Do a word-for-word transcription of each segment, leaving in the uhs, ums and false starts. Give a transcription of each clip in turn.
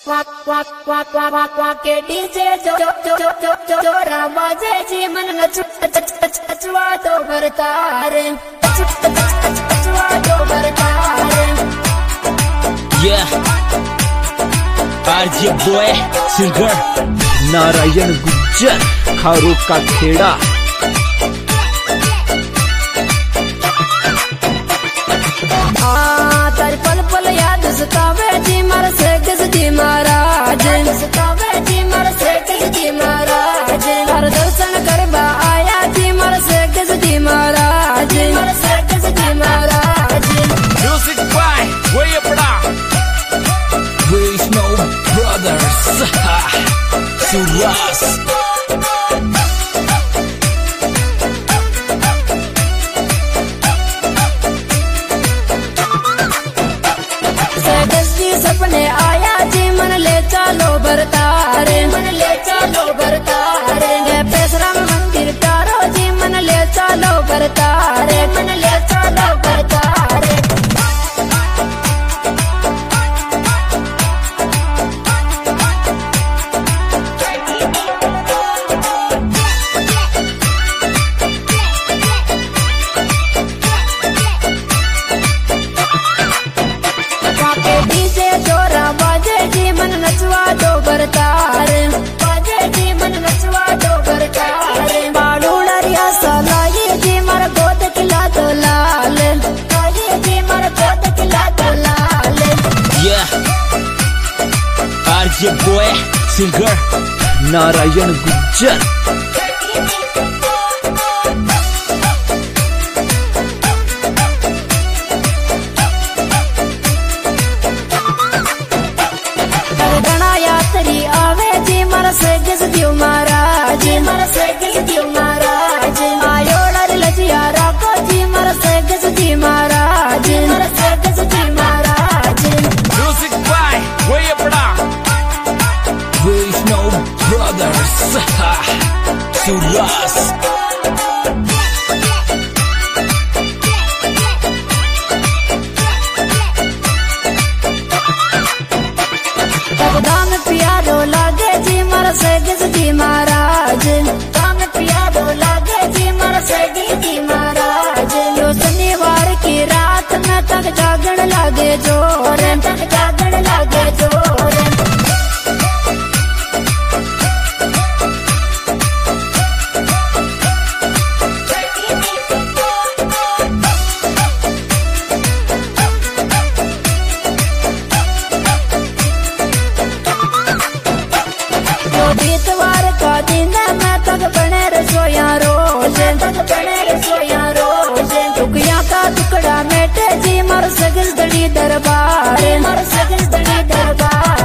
वाक वाक वाक वाक वाक वाक के डीजे जो जो जो जो जो जो जो रामाजे जी मन नच नचवा तो बरतारे नचवा तो बरतारे। Yeah, RJ boy singer Narayan Gujjar खारू का खेड़ा। हाँ तार पल पल याद सतावे जी मर से किस जी महाराज सतावे जी मर से किस जी महाराज। हर दर्शन करवा आया जी मर से किस जी महाराज मर से किस जी महाराज। म्यूजिक बाय वे बड़ा वैष्णव ब्रदर्स सुरास। सपने आया जी मन ले चलो बरतारे मन ले चलो बरतारे। पेशराम मंदिर तारो जी मन ले चलो बरतारे मन ले चलो बरतारे। नचवा दो बरतारे बाजे जी मन नचवा दो बरतारे। बाड़ूड़ा रियासा लाए जी मर गोद किला दो लाल लाए जी मर गोद किला दो लाल। Yeah, RJ boy singer Narayan Gujjar. से किस दियो महाराज मर से किस दियो महाराज। आयोड़ लजिया राखो जी मर से किस दी महाराज मर से किस दी महाराज। म्यूजिक बाय वे बड़ा वैष्णव ब्रदर्स सुरास। दाम प्यारो लागे जी मर से किस जी महाराज दाम प्यारो लागे जी मर से किस जी महाराज। यो शनिवार की रात में तक जागण लागे जोर तक जागण लागे जोर। बीतवार का दिन मैं तक बने रसोया रोज तक बने रसोया रोज। टुकड़िया का टुकड़ा मेटे जी मर सगिस दड़ी दरबार मर सगिस दड़ी दरबार।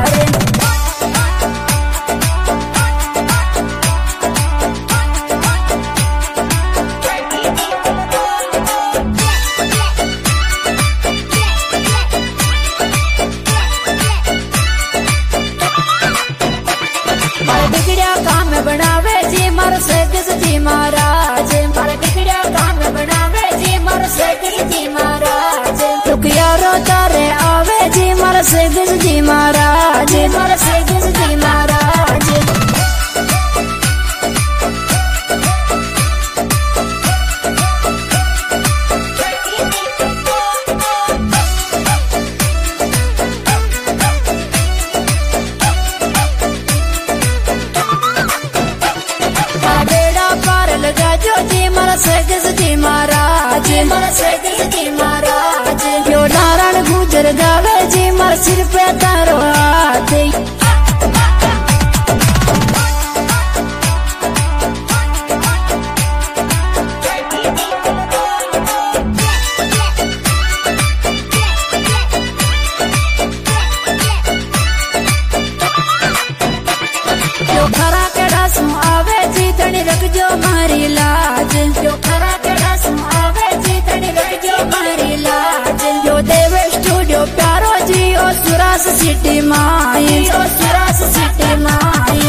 बिगड़िया काम बनावे जी मर से किस जी महाराज मर बिगड़िया काम बनावे जी मर से किस जी महाराज। टुकिया रो तारे आवे जी मर से किस जी महाराज मर से किस जी महाराज। जो जी मर से किस जी महाराज मर से किस जी महाराज। यो नारायण गुजर गावे जी मर सिर पे तारो हाथ। यो खरा के डासू आवे जी तनी रख जो मारी लाज यो खरा के डासू आवे जी तनी रख जो मारी लाज। यो देव स्टूडियो प्यारो जी ओ सुरास सिटी माई ओ सुरास सिटी माई।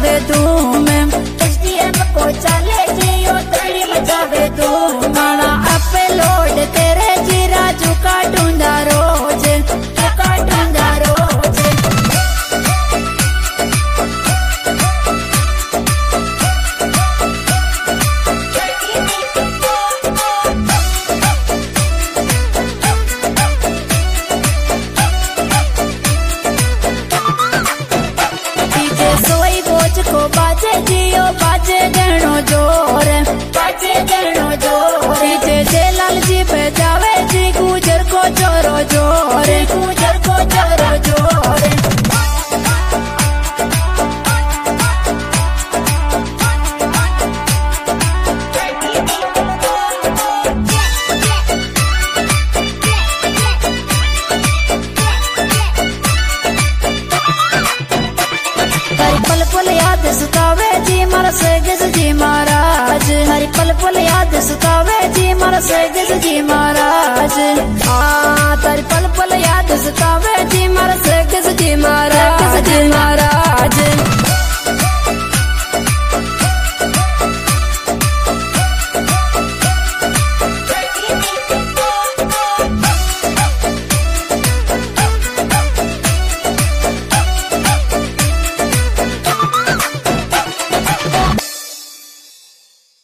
मचावे धूम एसडीएम को चले जियो तड़ी मचावे धूम गाना अपलोड तेरे जी राजू का ढूंढा रोज का ढूंढा रोज सोई बोझ को बाजे जियो बाजे गहनो जोर बाजे गहनो जोर डीजे जयलाल जी पे जावे जी गुजर को जोरो जोर गुजर को जोरो जोर पल पल याद सतावे जी मारा सरगस जी महाराज हरी पल पल याद सतावे जी मारा सरगस जी महाराज